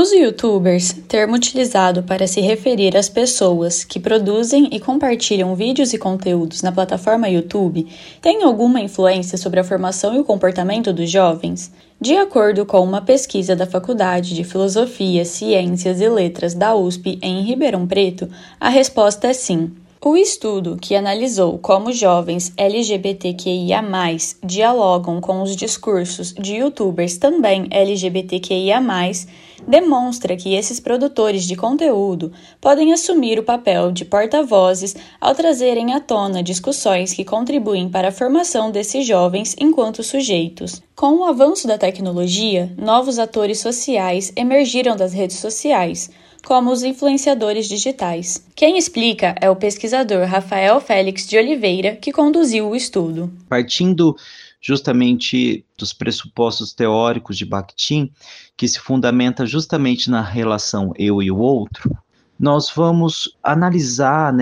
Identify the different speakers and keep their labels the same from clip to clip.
Speaker 1: Os YouTubers, termo utilizado para se referir às pessoas que produzem e compartilham vídeos e conteúdos na plataforma YouTube, têm alguma influência sobre a formação e o comportamento dos jovens? De acordo com uma pesquisa da Faculdade de Filosofia, Ciências e Letras da USP em Ribeirão Preto, a resposta é sim. O estudo, que analisou como jovens LGBTQIA+, dialogam com os discursos de YouTubers também LGBTQIA+, demonstra que esses produtores de conteúdo podem assumir o papel de porta-vozes ao trazerem à tona discussões que contribuem para a formação desses jovens enquanto sujeitos. Com o avanço da tecnologia, novos atores sociais emergiram das redes sociais, como os influenciadores digitais. Quem explica é o pesquisador Rafael Félix de Oliveira, que conduziu o estudo.
Speaker 2: Partindo justamente dos pressupostos teóricos de Bakhtin, que se fundamenta justamente na relação eu e o outro, nós vamos analisar,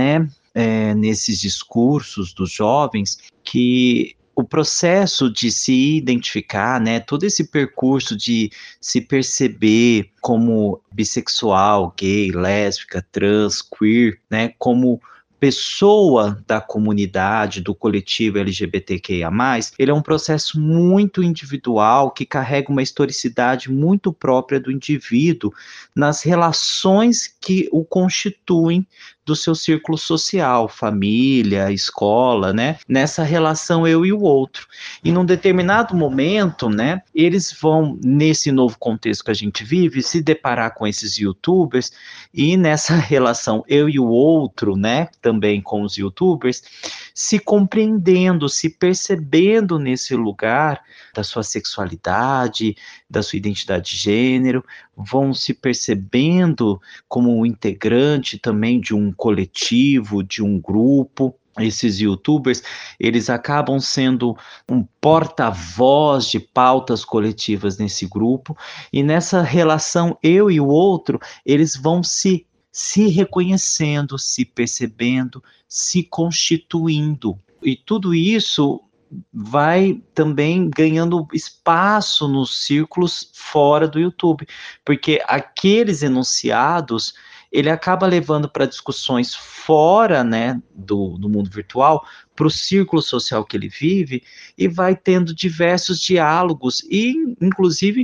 Speaker 2: nesses discursos dos jovens, que o processo de se identificar, todo esse percurso de se perceber como bissexual, gay, lésbica, trans, queer, como pessoa da comunidade, do coletivo LGBTQIA+, ele é um processo muito individual, que carrega uma historicidade muito própria do indivíduo nas relações que o constituem do seu círculo social, família, escola, nessa relação eu e o outro. E num determinado momento, eles vão, nesse novo contexto que a gente vive, se deparar com esses YouTubers, e nessa relação eu e o outro, também com os YouTubers, se compreendendo, se percebendo nesse lugar da sua sexualidade, da sua identidade de gênero, vão se percebendo como um integrante também de um coletivo, de um grupo. Esses YouTubers, eles acabam sendo um porta-voz de pautas coletivas nesse grupo, e nessa relação eu e o outro, eles vão se reconhecendo, se percebendo, se constituindo. E tudo isso vai também ganhando espaço nos círculos fora do YouTube, porque aqueles enunciados, ele acaba levando para discussões fora, do mundo virtual, para o círculo social que ele vive, e vai tendo diversos diálogos, e inclusive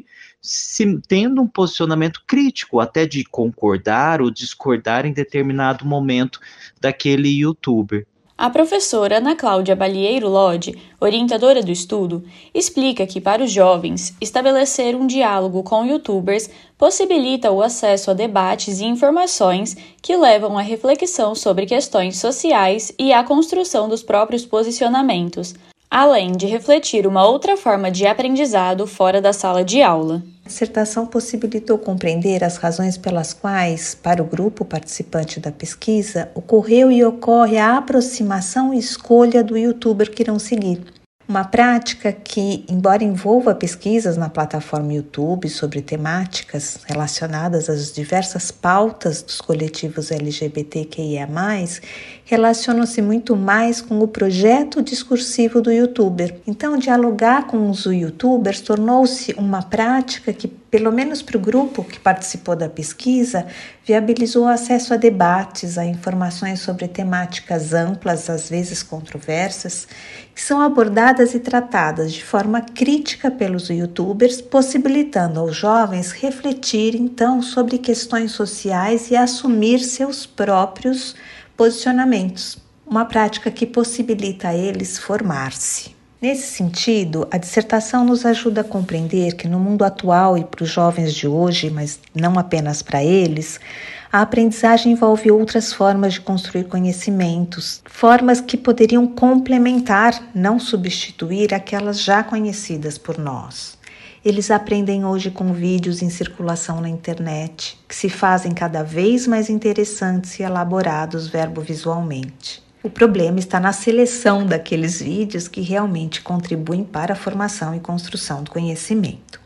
Speaker 2: tendo um posicionamento crítico, até de concordar ou discordar em determinado momento daquele youtuber.
Speaker 1: A professora Ana Cláudia Balieiro Lodi, orientadora do estudo, explica que para os jovens, estabelecer um diálogo com YouTubers possibilita o acesso a debates e informações que levam à reflexão sobre questões sociais e à construção dos próprios posicionamentos, além de refletir uma outra forma de aprendizado fora da sala de aula.
Speaker 3: A dissertação possibilitou compreender as razões pelas quais, para o grupo participante da pesquisa, ocorreu e ocorre a aproximação e escolha do youtuber que irão seguir. Uma prática que, embora envolva pesquisas na plataforma YouTube sobre temáticas relacionadas às diversas pautas dos coletivos LGBTQIA+, relaciona-se muito mais com o projeto discursivo do youtuber. Então, dialogar com os youtubers tornou-se uma prática que, pelo menos para o grupo que participou da pesquisa, viabilizou acesso a debates, a informações sobre temáticas amplas, às vezes controversas, que são abordadas e tratadas de forma crítica pelos youtubers, possibilitando aos jovens refletir, então, sobre questões sociais e assumir seus próprios posicionamentos, uma prática que possibilita a eles formar-se. Nesse sentido, a dissertação nos ajuda a compreender que no mundo atual e para os jovens de hoje, mas não apenas para eles, a aprendizagem envolve outras formas de construir conhecimentos, formas que poderiam complementar, não substituir, aquelas já conhecidas por nós. Eles aprendem hoje com vídeos em circulação na internet, que se fazem cada vez mais interessantes e elaborados verbo-visualmente. O problema está na seleção daqueles vídeos que realmente contribuem para a formação e construção do conhecimento.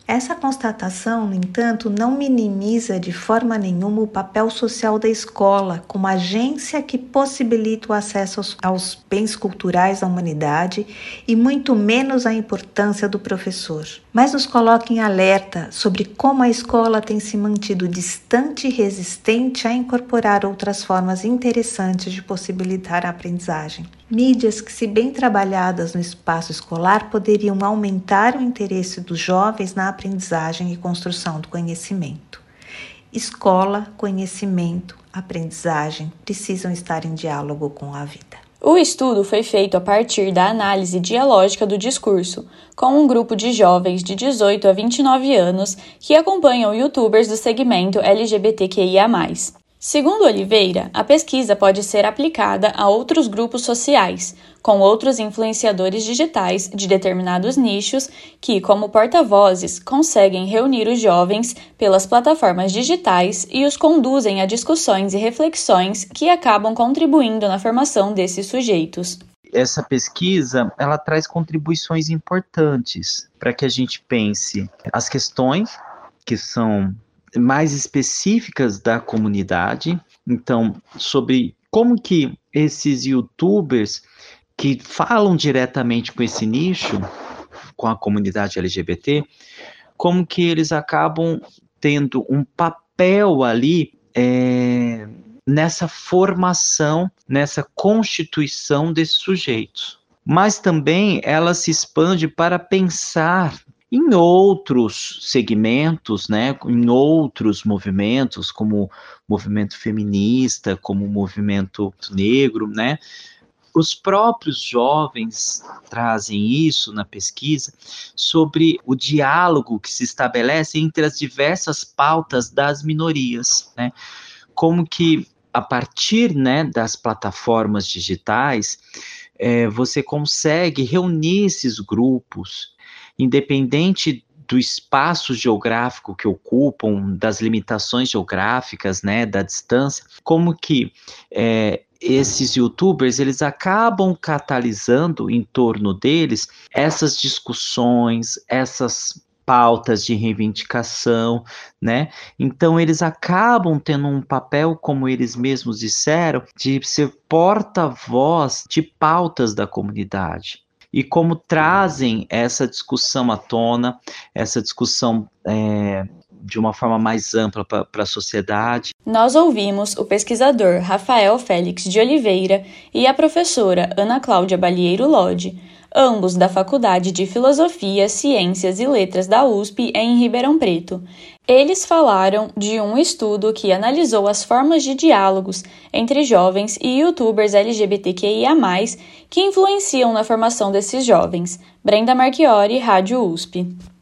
Speaker 3: Essa constatação, no entanto, não minimiza de forma nenhuma o papel social da escola como agência que possibilita o acesso aos bens culturais da humanidade e muito menos a importância do professor. Mas nos coloca em alerta sobre como a escola tem se mantido distante e resistente a incorporar outras formas interessantes de possibilitar a aprendizagem. Mídias que, se bem trabalhadas no espaço escolar, poderiam aumentar o interesse dos jovens na aprendizagem e construção do conhecimento. Escola, conhecimento, aprendizagem precisam estar em diálogo com a vida.
Speaker 1: O estudo foi feito a partir da análise dialógica do discurso, com um grupo de jovens de 18 a 29 anos que acompanham youtubers do segmento LGBTQIA+. Segundo Oliveira, a pesquisa pode ser aplicada a outros grupos sociais, com outros influenciadores digitais de determinados nichos que, como porta-vozes, conseguem reunir os jovens pelas plataformas digitais e os conduzem a discussões e reflexões que acabam contribuindo na formação desses sujeitos.
Speaker 2: Essa pesquisa, ela traz contribuições importantes para que a gente pense as questões que são mais específicas da comunidade, então, sobre como que esses youtubers que falam diretamente com esse nicho, com a comunidade LGBT, como que eles acabam tendo um papel ali nessa formação, nessa constituição desses sujeitos. Mas também ela se expande para pensar em outros segmentos, né, em outros movimentos, como o movimento feminista, como o movimento negro, né? Os próprios jovens trazem isso na pesquisa sobre o diálogo que se estabelece entre as diversas pautas das minorias, né? Como que, a partir, né, das plataformas digitais, você consegue reunir esses grupos, independente do espaço geográfico que ocupam, das limitações geográficas, né, da distância, como que esses youtubers, eles acabam catalisando em torno deles essas discussões, essas pautas de reivindicação, né? Então eles acabam tendo um papel, como eles mesmos disseram, de ser porta-voz de pautas da comunidade. E como trazem essa discussão à tona, essa discussão de uma forma mais ampla para a sociedade.
Speaker 1: Nós ouvimos o pesquisador Rafael Félix de Oliveira e a professora Ana Cláudia Balieiro Lodi, ambos da Faculdade de Filosofia, Ciências e Letras da USP em Ribeirão Preto. Eles falaram de um estudo que analisou as formas de diálogos entre jovens e youtubers LGBTQIA+, que influenciam na formação desses jovens. Brenda Marchiori, Rádio USP.